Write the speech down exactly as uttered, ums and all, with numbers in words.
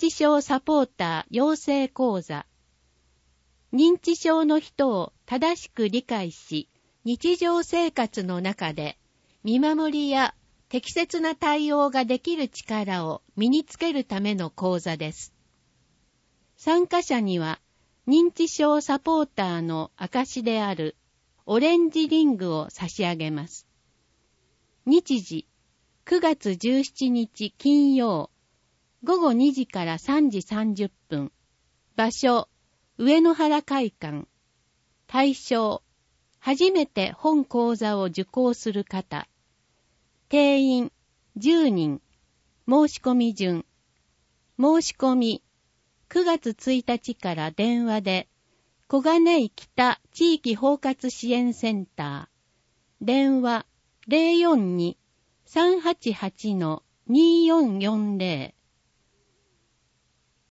知症サポーター養成講座。認知症の人を正しく理解し、日常生活の中で見守りや適切な対応ができる力を身につけるための講座です。参加者には認知症サポーターの証であるオレンジリングを差し上げます。日時くがつじゅうしちにち金曜ごごにじからさんじさんじゅっぷん。場所上野原会館。対象初めて本講座を受講する方。定員じゅうにん。申し込み順。申し込みくがつついたちから電話で小金井北地域包括支援センター。電話 ゼロよんに さんはちはち にーよんよんゼロ